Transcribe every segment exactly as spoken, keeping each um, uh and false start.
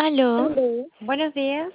Aló, Aló, buenos días.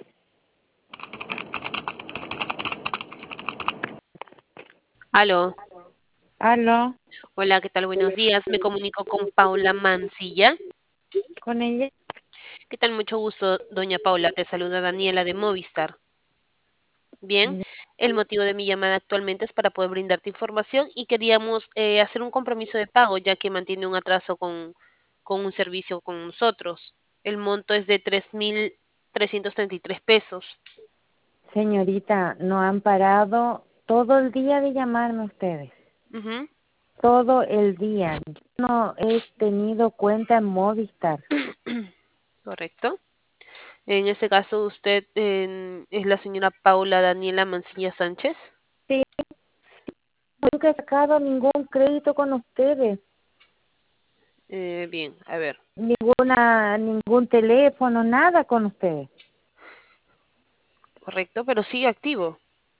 Aló, Aló, hola, ¿qué tal? Buenos días. Me comunico con Paula Mancilla. con ella. ¿Qué tal? Mucho gusto, doña Paula. Te saluda Daniela de Movistar. Bien, el motivo de mi llamada actualmente es para poder brindarte información y queríamos eh, hacer un compromiso de pago, ya que mantiene un atraso con, con un servicio con nosotros. El monto es de tres mil trescientos treinta y tres pesos. Señorita, no han parado todo el día de llamarme ustedes. Ujú. Todo el día. Yo no he tenido cuenta en Movistar. Correcto. En este caso, usted eh, es la señora Paula Daniela Mancilla Sánchez. Sí, nunca he sacado ningún crédito con ustedes. Eh, bien, a ver. Ninguna, ningún teléfono, nada con ustedes. Correcto, pero sigue activo.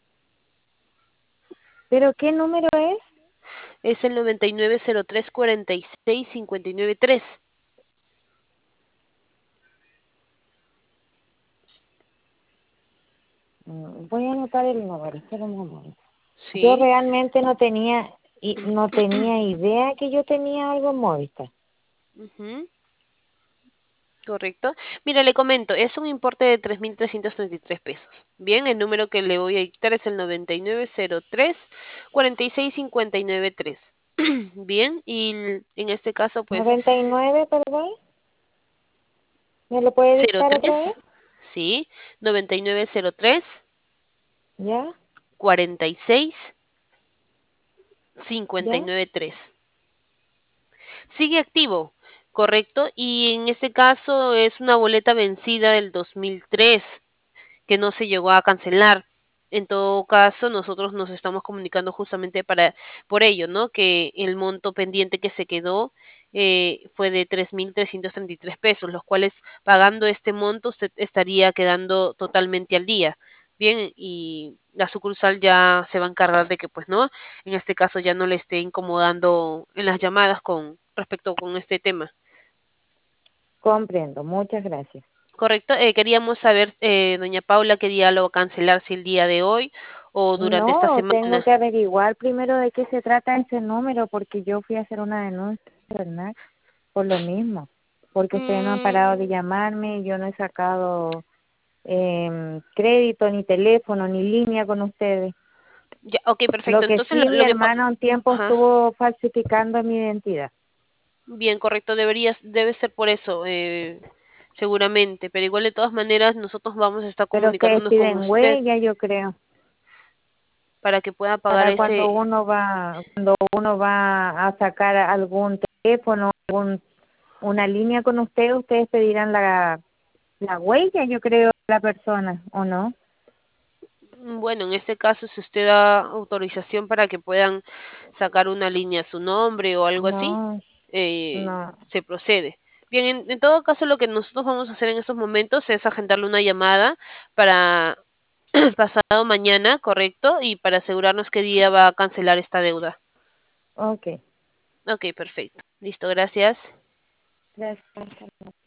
¿Pero qué número es? Es el noventa y nueve cero tres cuarenta y seis cincuenta y nueve tres. Mm, Voy a anotar el número, espera un momento. Yo Sí. realmente no tenía, y no tenía idea que yo tenía algo en Movistar. Ujú, correcto. Mira, le comento, es un importe de tres mil trescientos treinta y tres pesos. Bien, el número que le voy a dictar es el noventa y nueve cero tres cuarenta y seis cincuenta y nueve tres. Bien, y l- en este caso, pues, noventa y nueve, perdón. ¿Me lo puede cero dictar otra tres, vez? sí, noventa y nueve cero tres ¿Ya? cuarenta y seis cincuenta y ¿Ya? nueve tres. Sigue activo, correcto, y en este caso es una boleta vencida del dos mil tres que no se llegó a cancelar. En todo caso, nosotros nos estamos comunicando justamente para por ello, ¿no? Que el monto pendiente que se quedó eh, fue de tres mil trescientos treinta y tres pesos, los cuales pagando este monto usted estaría quedando totalmente al día. Bien, y la sucursal ya se va a encargar de que, pues, ¿no? En este caso ya no le esté incomodando en las llamadas con respecto con este tema. Comprendo. Muchas gracias. Correcto. Eh, queríamos saber, eh, doña Paula, qué día lo va a cancelar, si el día de hoy o durante esta No, tengo semana. que averiguar primero de qué se trata ese número porque yo fui a hacer una denuncia, ¿verdad? Por lo mismo. Porque ustedes no han Mm, parado de llamarme, yo no he sacado eh, crédito, ni teléfono, ni línea con ustedes. ya, ok, Lo perfecto. que Entonces, sí, lo, mi lo que... po- hermano un tiempo Ajá. estuvo falsificando mi identidad. Bien, correcto. Deberías, debe ser por eso, eh, seguramente. Pero igual, de todas maneras, nosotros vamos a estar Pero ustedes comunicándonos con piden usted huella, yo creo. para que pueda pagar Para cuando ese... uno va cuando uno va a sacar algún teléfono, algún, una línea con usted, ustedes pedirán la, la huella, yo creo, de la persona, ¿o no? Mm, Bueno, en este caso, si usted da autorización para que puedan sacar una línea a su nombre o algo así, No, eh, no. se procede. Bien, en, en todo caso, lo que nosotros vamos a hacer en estos momentos es agendarle una llamada para pasado mañana, ¿correcto? Y para asegurarnos qué día va a cancelar esta deuda. Ok. Ok, perfecto. Listo, gracias. Gracias.